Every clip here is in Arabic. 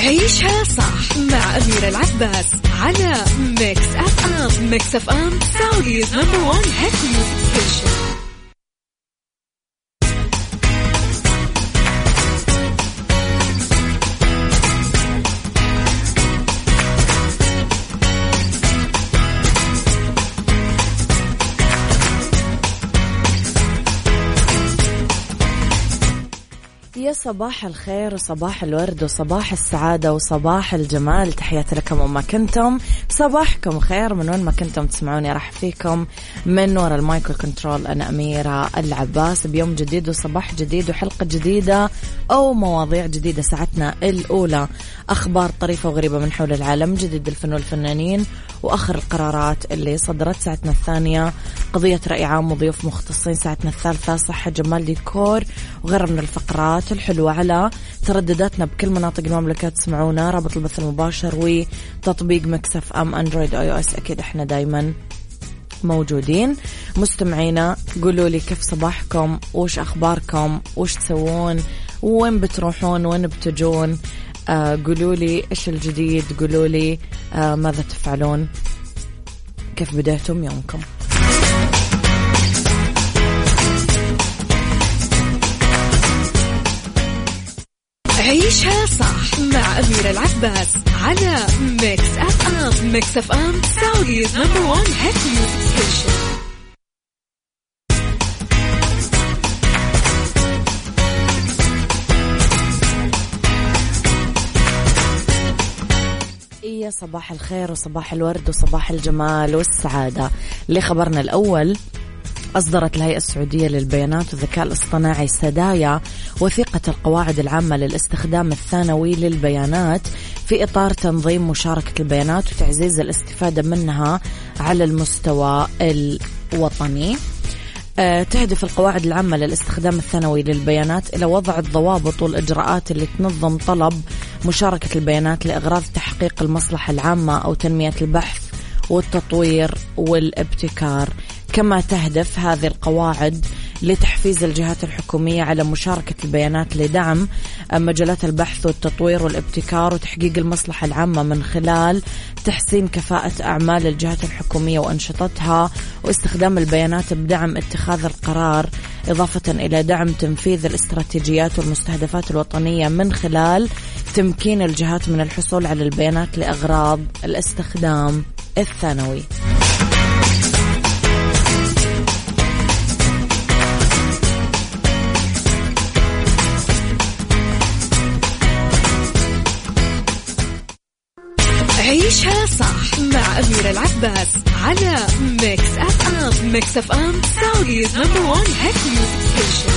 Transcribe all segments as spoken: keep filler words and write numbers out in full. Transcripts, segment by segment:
عيشها صح مع أميرة العباس على ميكس أف أم. ميكس أف أم سعوديز نمبر وان هيت ميوزك ستيشن. يا صباح الخير وصباح الورد وصباح السعادة وصباح الجمال، تحياتي لكم وما كنتم. صباحكم خير من وين ما كنتم تسمعوني، راح فيكم من وراء المايكرو كنترول. أنا أميرة العباس بيوم جديد وصباح جديد وحلقة جديدة أو مواضيع جديدة. ساعتنا الأولى أخبار طريفة وغريبة من حول العالم، جديد الفن والفنانين وآخر القرارات اللي صدرت. ساعتنا الثانية قضية رأي عام وضيوف مختصين. ساعتنا الثالثة صحة جمال ديكور وغير من الفقرات الحلوة على تردداتنا بكل مناطق المملكة. تسمعونا رابط البث المباشر وتطبيق ميكس أف أم أندرويد أي أو إس، أكيد إحنا دايما موجودين. مستمعينا قولوا لي كيف صباحكم، وش أخباركم، وش تسوون، وين بتروحون، وين بتجون. آه قولوا لي إيش الجديد، قولوا لي آه ماذا تفعلون، كيف بدأتم يومكم. عيشها صح مع أميرة العباس على ميكس أف أم. ميكس أف أم سعوديز نمبر وان هيت ميوزك ستيشن. يا صباح الخير وصباح الورد وصباح الجمال والسعادة. لخبرنا الأول، أصدرت الهيئة السعودية للبيانات والذكاء الاصطناعي سدايا وثيقة القواعد العامة للاستخدام الثانوي للبيانات في إطار تنظيم مشاركة البيانات وتعزيز الاستفادة منها على المستوى الوطني. تهدف القواعد العامة للاستخدام الثانوي للبيانات إلى وضع الضوابط والإجراءات اللي تنظم طلب مشاركة البيانات لإغراض تحقيق المصلحة العامة أو تنمية البحث والتطوير والابتكار. كما تهدف هذه القواعد لتحفيز الجهات الحكومية على مشاركة البيانات لدعم مجالات البحث والتطوير والابتكار وتحقيق المصلحة العامة من خلال تحسين كفاءة أعمال الجهات الحكومية وأنشطتها، واستخدام البيانات بدعم اتخاذ القرار، إضافة إلى دعم تنفيذ الاستراتيجيات والمستهدفات الوطنية من خلال تمكين الجهات من الحصول على البيانات لأغراض الاستخدام الثانوي. عيشها صح مع أميرة العباس على ميكس أف أم. ميكس أف أم سعوديز نمبر وان هيت ميوزك ستيشن.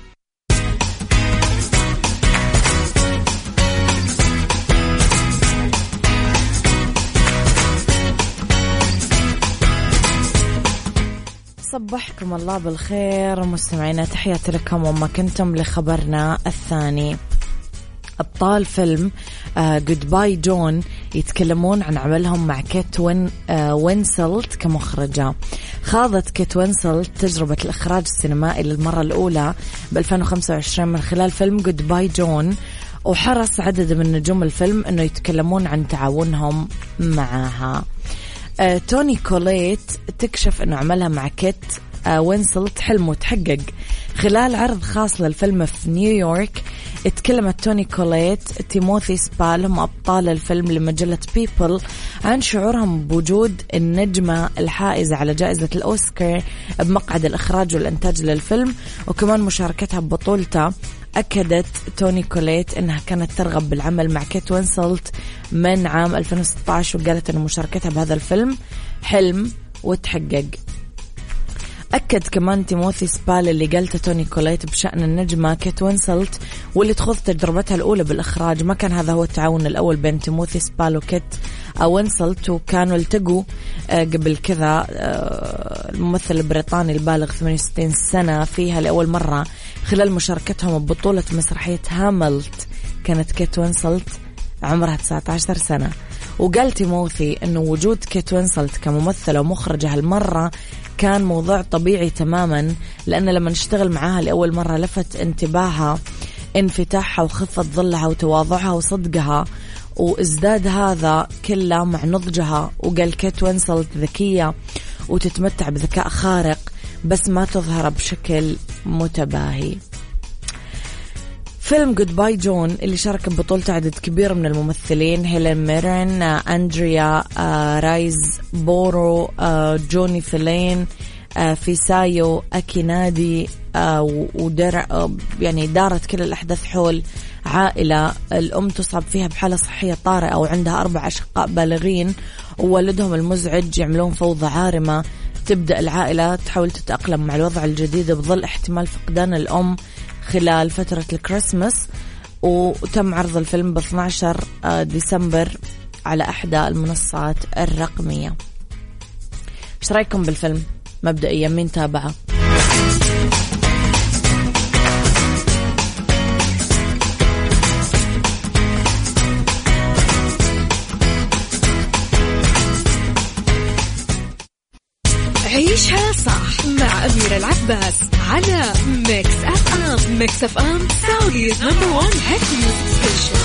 صبحكم الله بالخير مستمعينا، تحياتي لكم وما كنتم. لخبرنا الثاني، أبطال فيلم جود باي جون يتكلمون عن عملهم مع كيت وين آه وينسلت كمخرجة. خاضت كيت وينسلت تجربة الإخراج السينمائي للمرة الأولى ب ألفين وخمسة وعشرين من خلال فيلم جود باي جون، وحرص عدد من نجوم الفيلم أنه يتكلمون عن تعاونهم معها. آه توني كوليت تكشف أنه عملها مع كيت آه وينسلت حلم وتحقق. خلال عرض خاص للفيلم في نيويورك، اتكلمت توني كوليت تيموثي سبال هم أبطال الفيلم لمجلة بيبل عن شعورهم بوجود النجمة الحائزة على جائزة الأوسكار بمقعد الإخراج والإنتاج للفيلم، وكمان مشاركتها ببطولته. أكدت توني كوليت أنها كانت ترغب بالعمل مع كيت وينسلت من عام ألفين وستة عشر، وقالت أن مشاركتها بهذا الفيلم حلم وتحقق. أكد كمان تيموثي سبال اللي قالته توني كوليت بشأن النجمة كيت وينسلت واللي تخوض تجربتها الأولى بالإخراج. ما كان هذا هو التعاون الأول بين تيموثي سبال وكيت وينسلت، وكانوا التقوا قبل كذا الممثل البريطاني البالغ ثمانية وستين سنة فيها لأول مرة خلال مشاركتهم ببطولة مسرحية هاملت. كانت كيت وينسلت عمرها تسعة عشر سنة. وقال تيموثي أنه وجود كيت وينسلت كممثلة ومخرجة هالمرة كان موضوع طبيعي تماما، لأن لما نشتغل معاها لأول مرة لفت انتباهها انفتاحها وخفة ظلها وتواضعها وصدقها وازداد هذا كله مع نضجها، وقال كيت وينسلت ذكية وتتمتع بذكاء خارق بس ما تظهر بشكل متباهي. فيلم جود باي جون اللي شارك ببطولته عدد كبير من الممثلين، هيلين ميرن، أندريا رايز بورو، جوني فيلين، فيسايو أكينادي، ودر يعني دارت كل الأحداث حول عائلة الأم تصاب فيها بحالة صحية طارئة وعندها أربع أشقاء بالغين ووالدهم المزعج يعملون فوضى عارمة. تبدأ العائلة تحاول تتأقلم مع الوضع الجديد بظل احتمال فقدان الأم خلال فترة الكريسماس. وتم عرض الفيلم ب اثني عشر ديسمبر على إحدى المنصات الرقمية. ايش رأيكم بالفيلم مبدئيا؟ مين تابعه؟ عيشها صح مع أميرة العباس على ميكس أف أم. ميكس أف أم سعوديز نمبر وان هيت ميوزك ستيشن.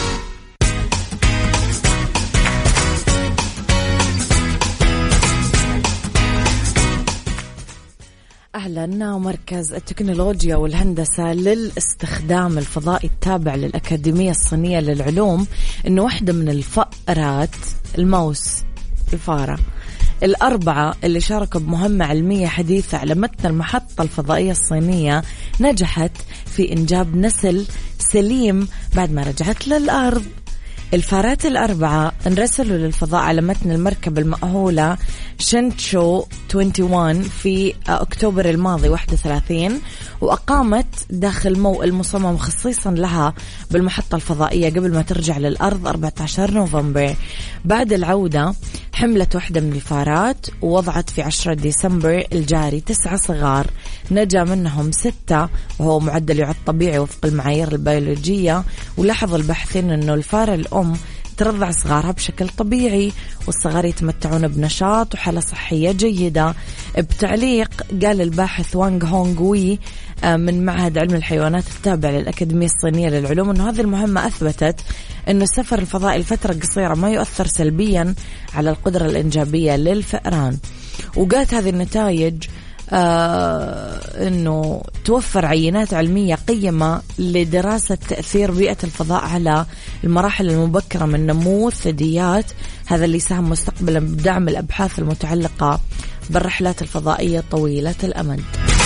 أهلا. مركز التكنولوجيا والهندسة للاستخدام الفضائي التابع للأكاديمية الصينية للعلوم إنه واحدة من الفأرات الماوس الفارة الأربعة اللي شاركوا بمهمة علمية حديثة على متن المحطة الفضائية الصينية نجحت في إنجاب نسل سليم بعد ما رجعت للأرض. الفارات الأربعة انرسلوا للفضاء على متن المركبة المأهولة شنتشو واحد وعشرين في أكتوبر الماضي واحد وثلاثين، وأقامت داخل موئل مصمم خصيصا لها بالمحطة الفضائية قبل ما ترجع للأرض أربعة عشر نوفمبر. بعد العودة حملت واحدة من الفارات ووضعت في عشرة ديسمبر الجاري تسعة صغار، نجا منهم ستة وهو معدل يعد طبيعي وفق المعايير البيولوجية. ولاحظ الباحثين أنه الفارة الأم ترضع صغارها بشكل طبيعي والصغار يتمتعون بنشاط وحالة صحية جيدة. بتعليق قال الباحث وانغ هونغ وي من معهد علم الحيوانات التابع للأكاديمية الصينية للعلوم أنه هذه المهمة أثبتت أن السفر الفضائي لفترة قصيرة ما يؤثر سلبيا على القدرة الإنجابية للفئران. وقالت هذه النتائج آه أنه توفر عينات علمية قيمة لدراسة تأثير بيئة الفضاء على المراحل المبكرة من نمو الثدييات، هذا اللي يساهم مستقبلا بدعم الأبحاث المتعلقة بالرحلات الفضائية طويلة الأمد.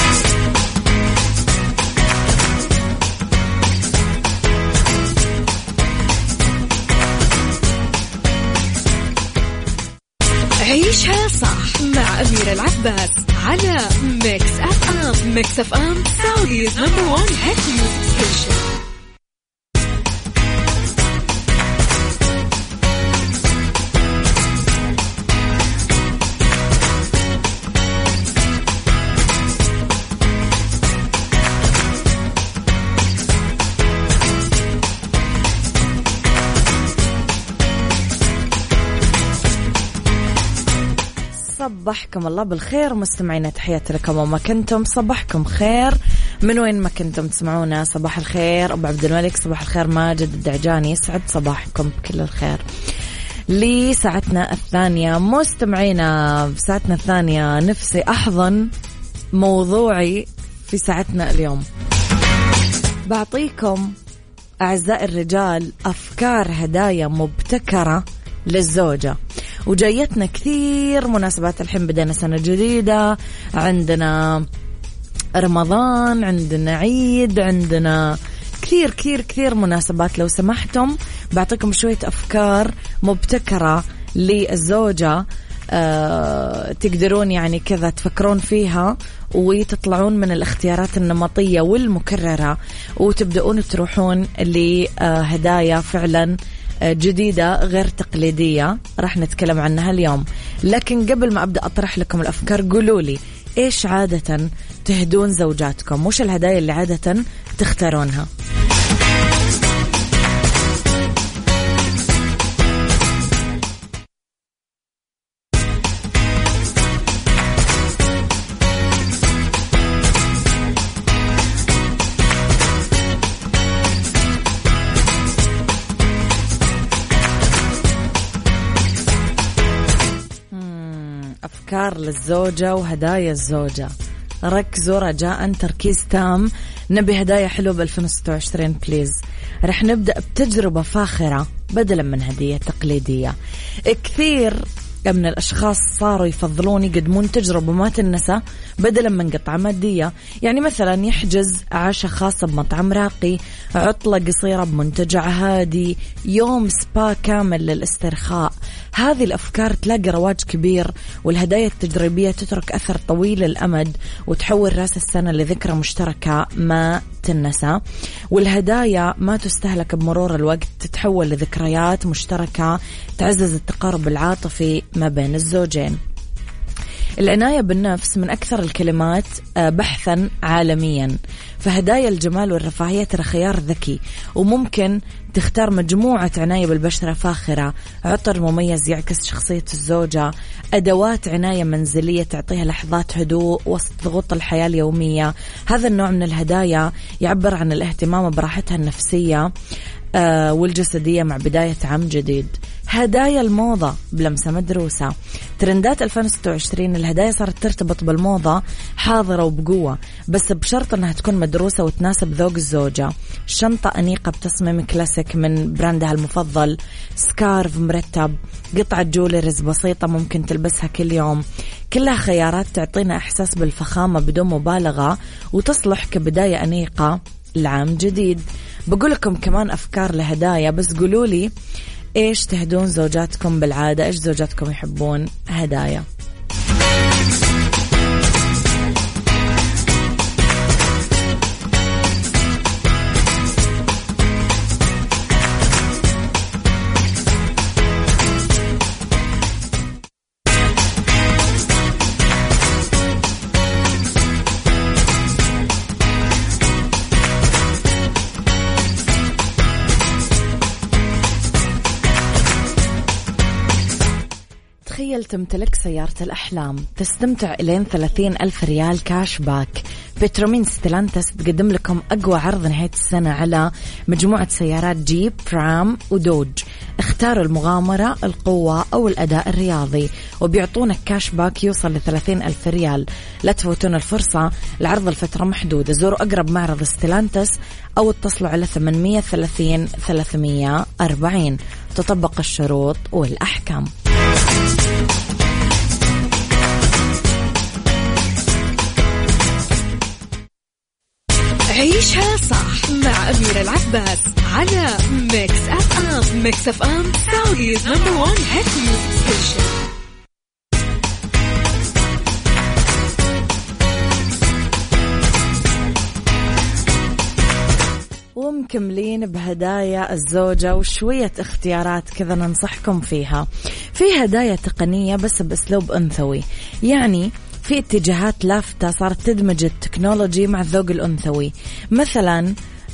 عيشها صح مع أميرة العباس على ميكس أف أم. ميكس أف أم سعوديز نمبر وان هيت ميوزك ستيشن. صبحكم الله بالخير مستمعينا، تحياتي لكم وما كنتم. صباحكم خير من وين ما كنتم تسمعونا. صباح الخير أبو عبد الملك، صباح الخير ماجد الدعجاني، يسعد صباحكم بكل الخير. لساعتنا الثانية مستمعينا، بساعتنا الثانية نفسي أحضن موضوعي في ساعتنا اليوم. بعطيكم أعزائي الرجال أفكار هدايا مبتكرة للزوجة، وجايتنا كثير مناسبات. الحين بدأنا سنة جديدة، عندنا رمضان، عندنا عيد، عندنا كثير كثير كثير مناسبات. لو سمحتم بعطيكم شوية أفكار مبتكرة للزوجة أه تقدرون يعني كذا تفكرون فيها وتطلعون من الاختيارات النمطية والمكررة وتبدأون تروحون لهدايا فعلا جديدة غير تقليدية راح نتكلم عنها اليوم. لكن قبل ما أبدأ أطرح لكم الأفكار، قولوا لي إيش عادة تهدون زوجاتكم؟ وش الهدايا اللي عادة تختارونها؟ أفكار للزوجة وهدايا الزوجة. ركزوا رجاء، تركيز تام. نبي هدايا حلوة ب ألفين وستة وعشرين بليز. رح نبدأ بتجربة فاخرة بدلا من هدية تقليدية. كثير من الأشخاص صاروا يفضلون يقدمون تجربة ما تنسى بدلا من قطعة مادية. يعني مثلا يحجز عشاء خاصة بمطعم راقي، عطلة قصيرة بمنتجع هادي، يوم سبا كامل للاسترخاء. هذه الأفكار تلاقي رواج كبير، والهدايا التجريبية تترك أثر طويل الأمد وتحول رأس السنة لذكرى مشتركة ما تنسى. والهدايا ما تستهلك بمرور الوقت، تتحول لذكريات مشتركة تعزز التقارب العاطفي ما بين الزوجين. العناية بالنفس من أكثر الكلمات بحثا عالميا، فهدايا الجمال والرفاهية ترى خيار ذكي، وممكن تختار مجموعة عناية بالبشرة فاخرة، عطر مميز يعكس شخصية الزوجة، أدوات عناية منزلية تعطيها لحظات هدوء وسط ضغوط الحياة اليومية. هذا النوع من الهدايا يعبر عن الاهتمام براحتها النفسية آه والجسدية مع بداية عام جديد. هدايا الموضة بلمسة مدروسة. ترندات ألفين وستة وعشرين الهدايا صارت ترتبط بالموضة حاضرة وبقوة، بس بشرط أنها تكون مدروسة وتناسب ذوق الزوجة. شنطة أنيقة بتصميم كلاسيك من براندها المفضل، سكارف مرتب، قطعة جولريز بسيطة ممكن تلبسها كل يوم. كلها خيارات تعطينا إحساس بالفخامة بدون مبالغة وتصلح كبداية أنيقة لعام جديد. بقول لكم كمان أفكار لهدايا، بس قولوا لي إيش تهدون زوجاتكم بالعادة؟ إيش زوجاتكم يحبون هدايا؟ تخيل تمتلك سيارة الأحلام، تستمتع إلين ثلاثين ألف ريال كاش باك. بترومين ستيلانتس تقدم لكم أقوى عرض نهاية السنة على مجموعة سيارات جيب، برام ودوج. اختاروا المغامرة، القوة أو الأداء الرياضي، وبيعطونك كاش باك يوصل لثلاثين ألف ريال. لا تفوتون الفرصة، العرض الفترة محدودة. زوروا أقرب معرض ستيلانتس أو اتصلوا على ثمانمية وثلاثين ثلاثمية وأربعين. تطبق الشروط والأحكام. عيشها صح مع أميرة العباس على ميكس أف أم. ميكس أف أم سعوديز نمبر وان هيت ميوزك ستيشن. ومكملين بهدايا الزوجة وشوية اختيارات كذا ننصحكم فيها. في هدايا تقنية بس بأسلوب أنثوي، يعني في اتجاهات لافتة صارت تدمج التكنولوجي مع الذوق الأنثوي. مثلا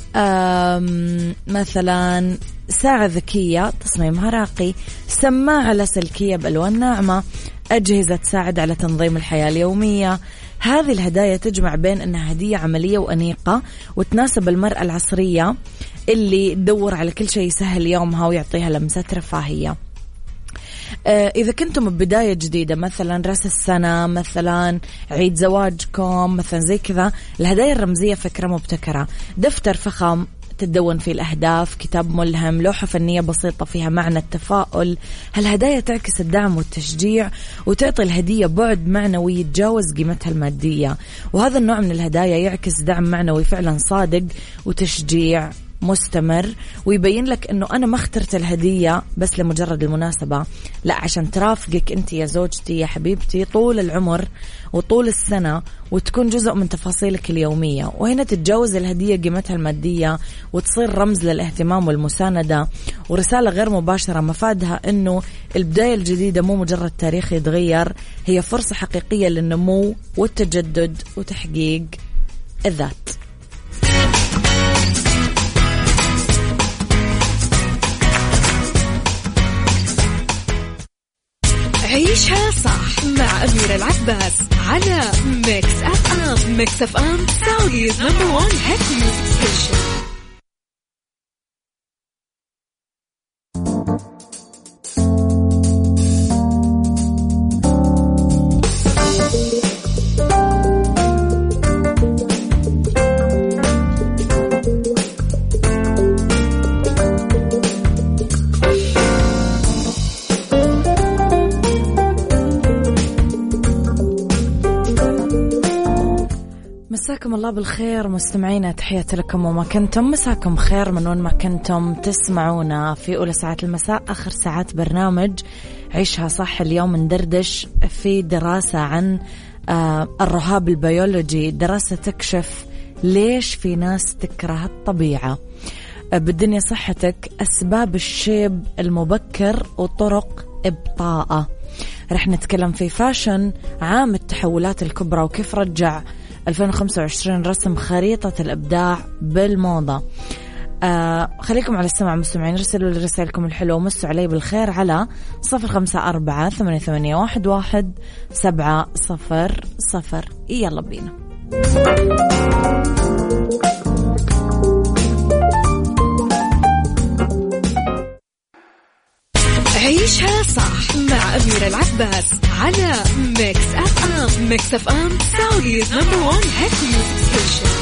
مثلا ساعة ذكية تصميمها راقي، سماعة لاسلكية بألوان ناعمة، أجهزة تساعد على تنظيم الحياة اليومية. هذه الهدايا تجمع بين أنها هدية عملية وأنيقة وتناسب المرأة العصرية اللي تدور على كل شيء يسهل يومها ويعطيها لمسة رفاهية. إذا كنتم ببداية جديدة، مثلا رأس السنة، مثلا عيد زواجكم، مثلا زي كذا، الهدايا الرمزية فكرة مبتكرة. دفتر فخم تدون فيه الأهداف، كتاب ملهم، لوحة فنية بسيطة فيها معنى التفاؤل. هالهدايا تعكس الدعم والتشجيع وتعطي الهدية بعد معنوي يتجاوز قيمتها المادية. وهذا النوع من الهدايا يعكس دعم معنوي فعلا صادق وتشجيع مستمر، ويبين لك أنه أنا ما اخترت الهدية بس لمجرد المناسبة، لا، عشان ترافقك أنت يا زوجتي يا حبيبتي طول العمر وطول السنة، وتكون جزء من تفاصيلك اليومية. وهنا تتجاوز الهدية قيمتها المادية وتصير رمز للاهتمام والمساندة ورسالة غير مباشرة مفادها أنه البداية الجديدة مو مجرد تاريخ يتغير، هي فرصة حقيقية للنمو والتجدد وتحقيق الذات. عيشها صح مع أميرة العباس على ميكس أف أم. ميكس أف أم سعوديز نمبر وان هيت ميوزك ستيشن. مساكم الله بالخير مستمعينا، تحياتي لكم وما كنتم. مساكم خير من وين ما كنتم تسمعونا في أولى ساعات المساء، آخر ساعات برنامج عيشها صح. اليوم ندردش في دراسة عن آه الرهاب البيولوجي، دراسة تكشف ليش في ناس تكره الطبيعة. آه بالدنيا صحتك، أسباب الشيب المبكر وطرق إبطاءه. رح نتكلم في فاشن، عام التحولات الكبرى وكيف رجع ألفين وخمسة وعشرين رسم خريطة الإبداع بالموضة. آه خليكم على السمع مستمعين، رسلوا لي رسائلكم الحلوة ومسوا علي بالخير على صفر خمسة أربعة ثمانية ثمانية واحد واحد سبعة صفر صفر. يلا بينا. عيشها صح مع أميرة العباس على ميكس أف أم. ميكس أف أم سعوديز نمبر وان هيت ميوزك ستيشن.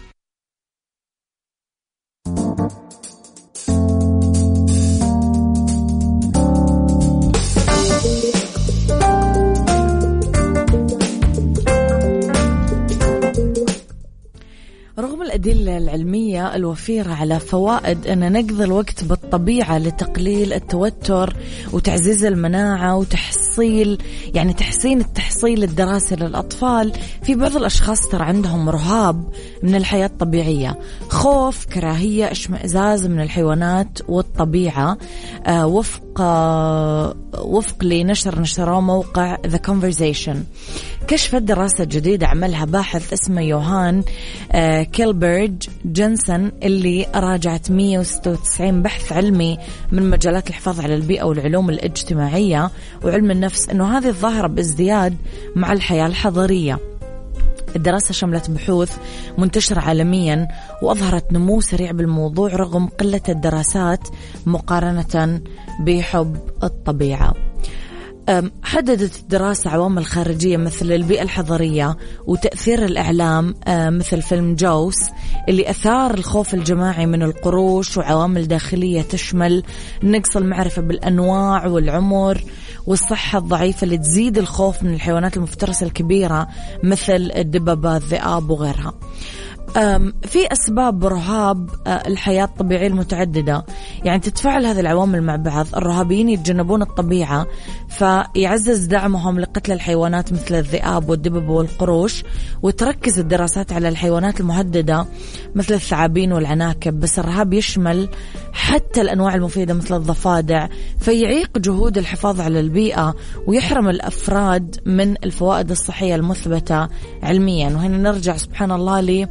رغم الأدلة العلمية الوفيرة على فوائد أن نقضي الوقت بالطبيعة لتقليل التوتر وتعزيز المناعة وتحصيل يعني تحسين التحصيل الدراسي للأطفال، في بعض الأشخاص ترى عندهم رهاب من الحياة الطبيعية، خوف، كراهية، اشمئزاز من الحيوانات والطبيعة. آه وفق آه وفق لنشر نشره موقع The Conversation. كشفت دراسة جديدة عملها باحث اسمه يوهان آه كيلبرج جنسن، اللي راجعت مية وستة وتسعين بحث علمي من مجالات الحفاظ على البيئة والعلوم الاجتماعية وعلم النفس، أنه هذه الظاهرة بازدياد مع الحياة الحضرية. الدراسة شملت بحوث منتشرة عالميا وأظهرت نمو سريع بالموضوع رغم قلة الدراسات مقارنة بحب الطبيعة. حددت الدراسة عوامل خارجية مثل البيئة الحضرية وتأثير الإعلام، مثل فيلم جوس اللي أثار الخوف الجماعي من القروش، وعوامل داخلية تشمل نقص المعرفة بالأنواع والعمر والصحة الضعيفة اللي تزيد الخوف من الحيوانات المفترسة الكبيرة مثل الدببة، الذئاب وغيرها. في أسباب رهاب الحياة الطبيعية المتعددة، يعني تتفاعل هذه العوامل مع بعض. الرهابيين يتجنبون الطبيعة فيعزز دعمهم لقتل الحيوانات مثل الذئاب والدببة والقروش، وتركز الدراسات على الحيوانات المهددة مثل الثعابين والعناكب، بس الرهاب يشمل حتى الأنواع المفيدة مثل الضفادع، فيعيق جهود الحفاظ على البيئة ويحرم الأفراد من الفوائد الصحية المثبتة علميا. وهنا نرجع سبحان الله لي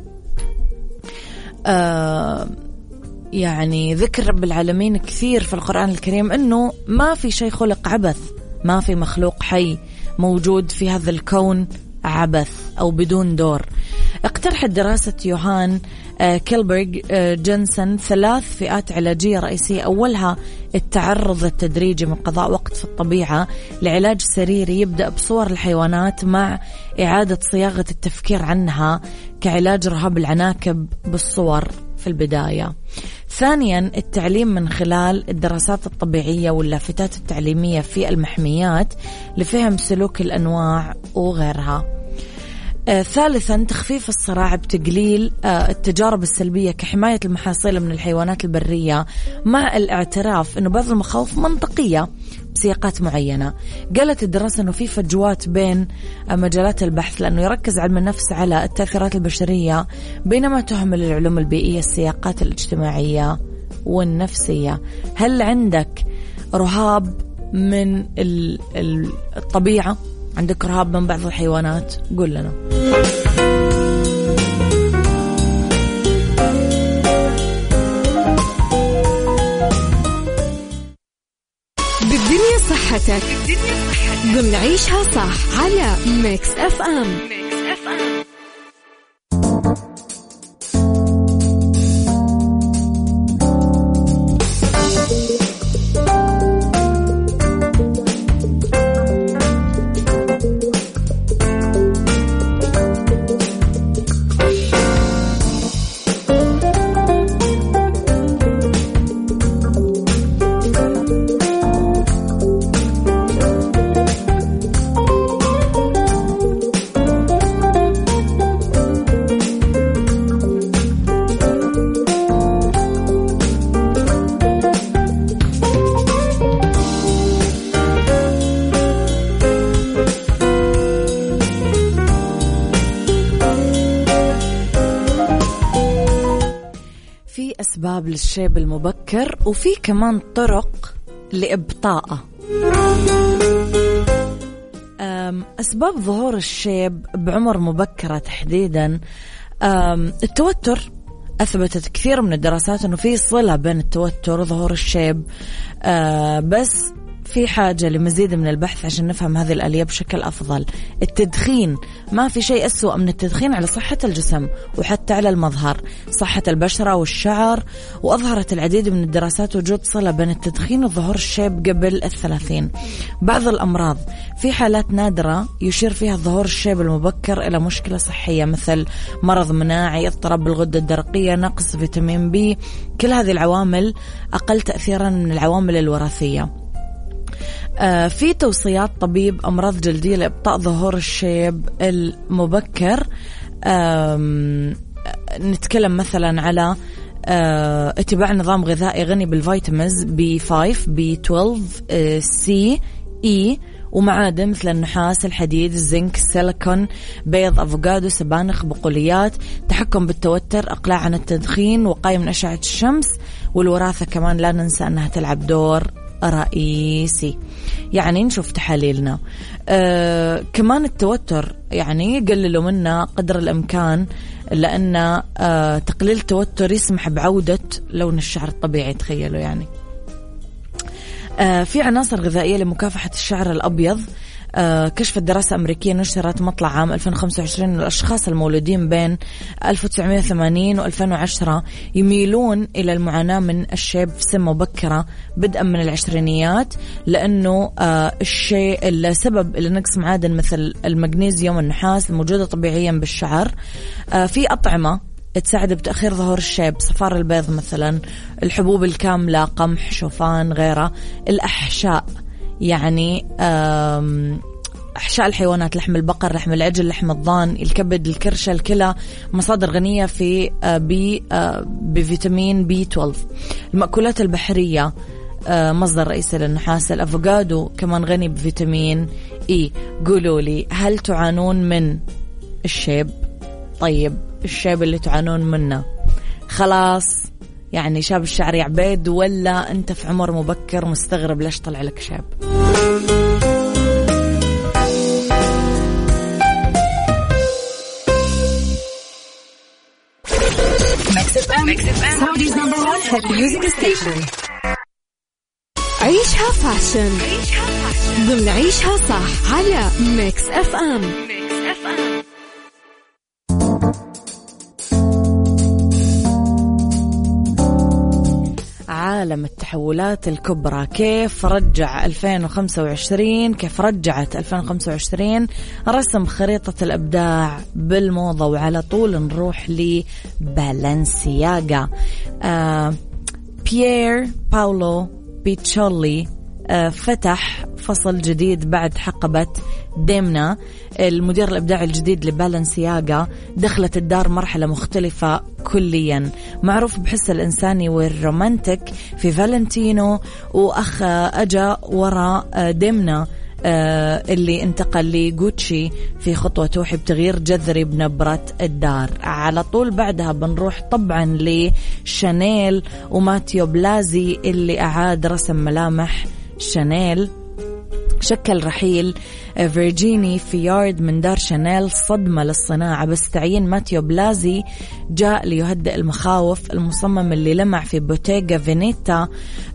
آه يعني ذكر رب العالمين كثير في القرآن الكريم أنه ما في شيء خلق عبث، ما في مخلوق حي موجود في هذا الكون عبث أو بدون دور. اقترحت دراسة يوهان آه كيلبرج آه جنسن ثلاث فئات علاجية رئيسية. أولها التعرض التدريجي من قضاء وقت في الطبيعة لعلاج سريري يبدأ بصور الحيوانات مع إعادة صياغة التفكير عنها كعلاج رهاب العناكب بالصور في البداية. ثانيا التعليم من خلال الدراسات الطبيعية واللافتات التعليمية في المحميات لفهم سلوك الأنواع وغيرها. آه، ثالثا تخفيف الصراع بتقليل آه، التجارب السلبية كحماية المحاصيل من الحيوانات البرية، مع الاعتراف أنه بعض المخاوف منطقية بسياقات معينة. قالت الدراسة أنه في فجوات بين آه، مجالات البحث، لأنه يركز علم النفس على التأثيرات البشرية بينما تهمل العلوم البيئية السياقات الاجتماعية والنفسية. هل عندك رهاب من الطبيعة؟ عندك رهاب من بعض الحيوانات؟ قول لنا. بالدنيا صحتك ضمن عيشها صح على ميكس أف أم. أسباب للشيب المبكر وفي كمان طرق لإبطاءه. أسباب ظهور الشيب بعمر مبكرة تحديدا، التوتر. أثبتت كثير من الدراسات أنه في صلة بين التوتر وظهور الشيب، بس في حاجة لمزيد من البحث عشان نفهم هذه الآلية بشكل أفضل. التدخين، ما في شيء أسوأ من التدخين على صحة الجسم وحتى على المظهر، صحة البشرة والشعر. وأظهرت العديد من الدراسات وجود صلة بين التدخين وظهور الشيب قبل الثلاثين. بعض الأمراض في حالات نادرة يشير فيها ظهور الشيب المبكر إلى مشكلة صحية مثل مرض مناعي، اضطراب بالغدة الدرقية، نقص فيتامين بي. كل هذه العوامل أقل تأثيرا من العوامل الوراثية. آه في توصيات طبيب أمراض جلدية لإبطاء ظهور الشيب المبكر. نتكلم مثلا على آه اتباع نظام غذائي غني بالفيتامينز بي خمسة، بي اثناشر، آه سي، اي ومعادن مثل النحاس، الحديد، الزنك، السيليكون، بيض، أفوكادو، سبانخ، بقوليات. تحكم بالتوتر، إقلاع عن التدخين، وقاية من أشعة الشمس. والوراثة كمان لا ننسى أنها تلعب دور رئيسي. يعني نشوف تحاليلنا. آه كمان التوتر يعني قللوا منه قدر الإمكان، لأن آه تقليل التوتر يسمح بعودة لون الشعر الطبيعي. تخيلوا يعني. آه في عناصر غذائية لمكافحة الشعر الأبيض. آه كشفت دراسة أمريكية نشرت مطلع عام ألفين وخمسة وعشرين الأشخاص المولودين بين ألف وتسعمائة وثمانين وألفين وعشرة يميلون إلى المعاناة من الشيب في سن مبكرة بدءا من العشرينيات، لأنه آه الشيء السبب لنقص معادن مثل المغنيسيوم والنحاس الموجودة طبيعيا بالشعر. آه في أطعمة تساعد بتأخير ظهور الشيب، صفار البيض مثلا، الحبوب الكاملة، قمح، شوفان، غيرها. الأحشاء يعني أحشاء الحيوانات، لحم البقر، لحم العجل، لحم الضان، الكبد، الكرشة، الكلى، مصادر غنية في بي بفيتامين بي اثناشر. المأكولات البحرية مصدر رئيسي للنحاس. الأفوكادو كمان غني بفيتامين إي. قولوا لي، هل تعانون من الشيب؟ طيب الشيب اللي تعانون منه خلاص يعني شاب الشعر يا عبيد، ولا أنت في عمر مبكر مستغرب ليش طلع لك شاب؟ عيشها فاشن ضمن عيشها صح على ميكس اف ام. عالم التحولات الكبرى، كيف رجع ألفين وخمسة وعشرين كيف رجعت ألفين وخمسة وعشرين رسم خريطة الإبداع بالموضة. وعلى طول نروح لبالنسياغا. آه بيير باولو بيتشولي آه فتح فصل جديد بعد حقبة ديمنا. المدير الإبداعي الجديد لبالنسياغا دخلت الدار مرحلة مختلفة كليا. معروف بحس الإنساني والرومانتك في فالنتينو، وأخ أجا وراء ديمنا اللي انتقل لغوتشي في خطوة توحي بتغيير جذري بنبرة الدار. على طول بعدها بنروح طبعا لشانيل وماتيو بلازي اللي أعاد رسم ملامح شانيل. شكل رحيل فيرجيني فيارد من دار شانيل صدمة للصناعة، بس تعيين ماتيو بلازي جاء ليهدئ المخاوف. المصمم اللي لمع في بوتيغا فينيتا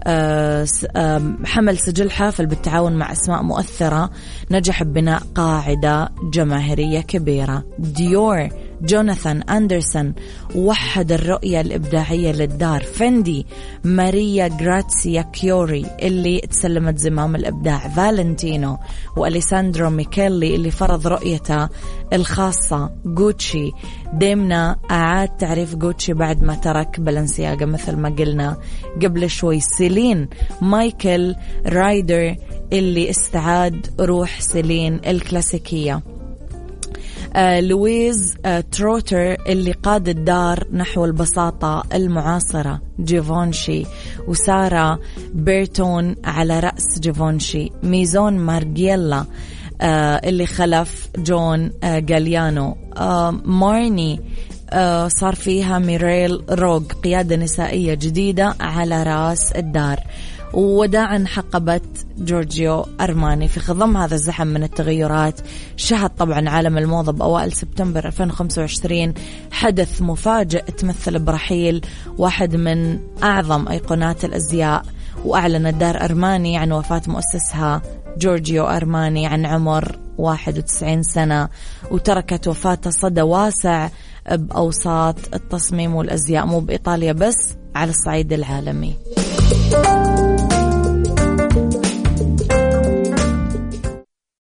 حمل سجل حافل بالتعاون مع أسماء مؤثرة، نجح ببناء قاعدة جماهيرية كبيرة. ديور جوناثان أندرسون وحد الرؤية الإبداعية للدار. فندي ماريا غراتسيا كيوري اللي تسلمت زمام الإبداع. فالنتينو وأليساندرو ميكيلي اللي فرض رؤيته الخاصة. غوتشي ديمنا أعاد تعريف غوتشي بعد ما ترك بالنسياغا مثل ما قلنا قبل شوي. سيلين مايكل رايدر اللي استعاد روح سيلين الكلاسيكية. آه لويز آه تروتر اللي قاد الدار نحو البساطة المعاصرة. جيفونشي وسارة بيرتون على رأس جيفونشي. ميزون مارجيلا آه اللي خلف جون آه جاليانو. آه مارني صار فيها ميريل روغ قيادة نسائية جديدة على رأس الدار. ووداعا حقبت جورجيو أرماني. في خضم هذا الزحم من التغيرات شهد طبعا عالم الموضة بأوائل سبتمبر ألفين وخمسة وعشرين حدث مفاجئ تمثل برحيل واحد من أعظم أيقونات الأزياء. وأعلنت دار أرماني عن وفاة مؤسسها جورجيو أرماني عن عمر واحد وتسعين سنة، وتركت وفاته صدى واسع بأوساط التصميم والأزياء مو بإيطاليا بس، على الصعيد العالمي.